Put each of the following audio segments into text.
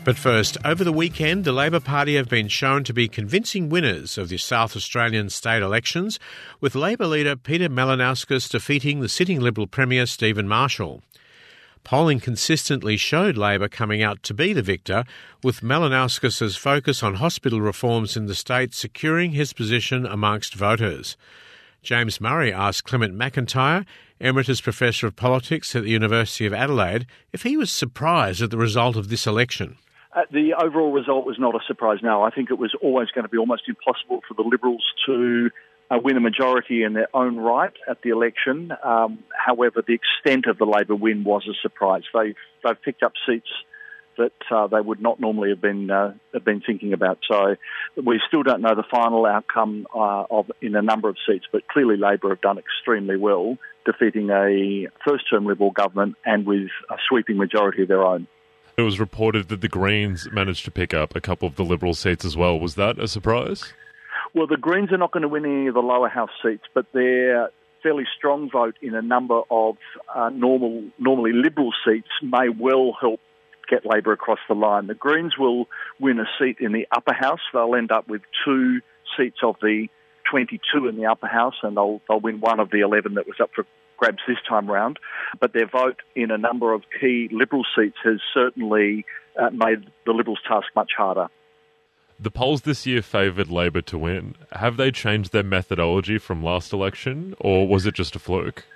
But first, over the weekend, the Labor Party have been shown to be convincing winners of the South Australian state elections, with Labor leader Peter Malinauskas defeating the sitting Liberal Premier Stephen Marshall. Polling consistently showed Labor coming out to be the victor, with Malinauskas' focus on hospital reforms in the state securing his position amongst voters. James Murray asked Clement McIntyre, Emeritus Professor of Politics at the University of Adelaide, if he was surprised at the result of this election. The overall result was not a surprise, no. I think it was always going to be almost impossible for the Liberals to win a majority in their own right at the election. However, the extent of the Labor win was a surprise. They've picked up seats that they would not normally have been thinking about. So we still don't know the final outcome in a number of seats, but clearly Labor have done extremely well, defeating a first-term Liberal government and with a sweeping majority of their own. It was reported that the Greens managed to pick up a couple of the Liberal seats as well. Was that a surprise? Well, the Greens are not going to win any of the lower house seats, but their fairly strong vote in a number of normally Liberal seats may well help get Labor across the line. The Greens will win a seat in the upper house. They'll end up with 2 seats of the 22 in the upper house, and they'll win one of the 11 that was up for grabs this time round. But their vote in a number of key Liberal seats has certainly made the Liberals' task much harder. The polls this year favoured Labor to win. Have they changed their methodology from last election, or was it just a fluke?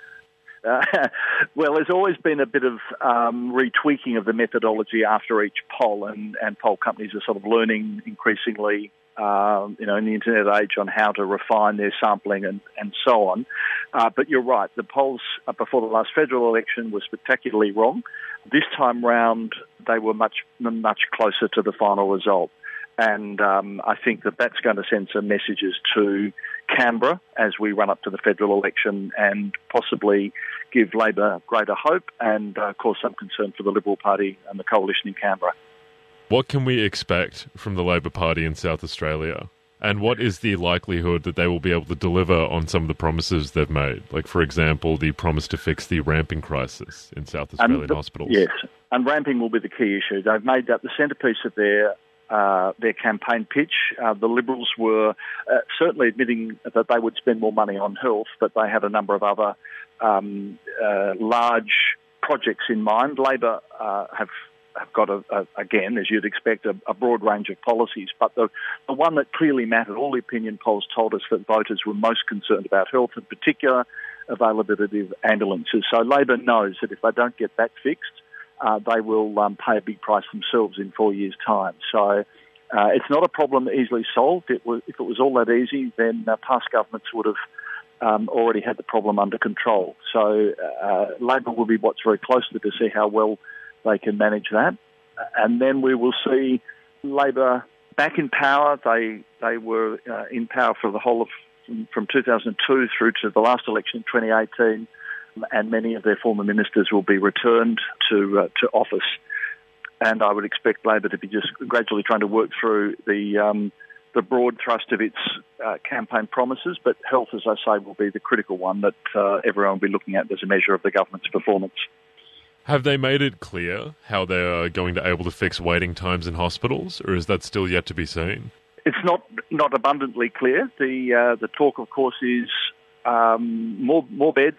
Well, there's always been a bit of retweaking of the methodology after each poll, and poll companies are sort of learning increasingly, in the internet age, on how to refine their sampling and so on. But you're right, the polls before the last federal election were spectacularly wrong. This time round, they were much closer to the final result. And I think that's going to send some messages to Canberra as we run up to the federal election and possibly give Labor greater hope and cause some concern for the Liberal Party and the coalition in Canberra. What can we expect from the Labor Party in South Australia? And what is the likelihood that they will be able to deliver on some of the promises they've made? Like, for example, the promise to fix the ramping crisis in South Australian hospitals. Yes, and ramping will be the key issue. They've made that the centrepiece of their campaign pitch. The Liberals were certainly admitting that they would spend more money on health, but they had a number of other large projects in mind. Labor have got, again, as you'd expect, a broad range of policies, but the one that clearly mattered, all the opinion polls told us that voters were most concerned about health, in particular availability of ambulances. So Labor knows that if they don't get that fixed, they will pay a big price themselves in 4 years' time. So it's not a problem easily solved. If it was all that easy, then past governments would have already had the problem under control. So Labor will be watched very closely to see how well they can manage that. And then we will see Labor back in power. They were in power for the whole of from 2002 through to the last election in 2018. And many of their former ministers will be returned to office. And I would expect Labor to be just gradually trying to work through the broad thrust of its campaign promises, but health, as I say, will be the critical one that everyone will be looking at as a measure of the government's performance. Have they made it clear how they are going to be able to fix waiting times in hospitals, or is that still yet to be seen? It's not abundantly clear. The talk, of course, is more beds,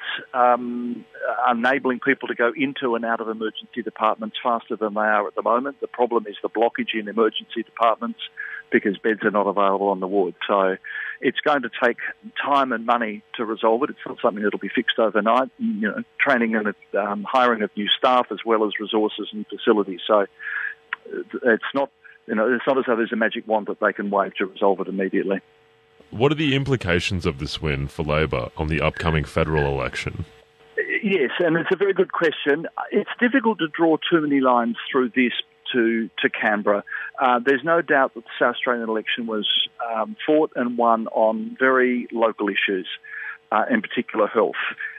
enabling people to go into and out of emergency departments faster than they are at the moment. The problem is the blockage in emergency departments because beds are not available on the ward. So it's going to take time and money to resolve it. It's not something that will be fixed overnight. Training and hiring of new staff as well as resources and facilities. So it's not as though there's a magic wand that they can wave to resolve it immediately. What are the implications of this win for Labor on the upcoming federal election? Yes, and it's a very good question. It's difficult to draw too many lines through this to Canberra. There's no doubt that the South Australian election was fought and won on very local issues, in particular health.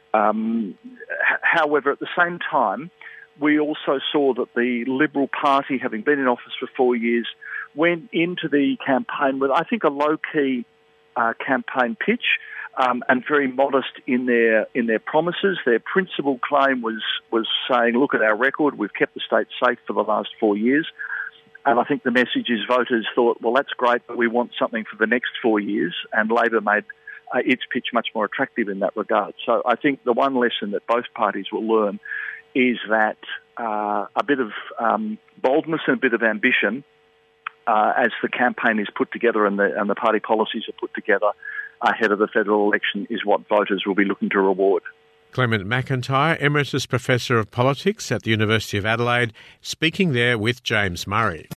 However, at the same time, we also saw that the Liberal Party, having been in office for 4 years, went into the campaign with, I think, a low-key campaign pitch and very modest in their promises. Their principal claim was saying, look at our record, we've kept the state safe for the last 4 years. And I think the message is voters thought, well, that's great, but we want something for the next 4 years. And Labor made its pitch much more attractive in that regard. So I think the one lesson that both parties will learn is that a bit of boldness and a bit of ambition as the campaign is put together and the party policies are put together ahead of the federal election is what voters will be looking to reward. Clement McIntyre, Emeritus Professor of Politics at the University of Adelaide, speaking there with James Murray.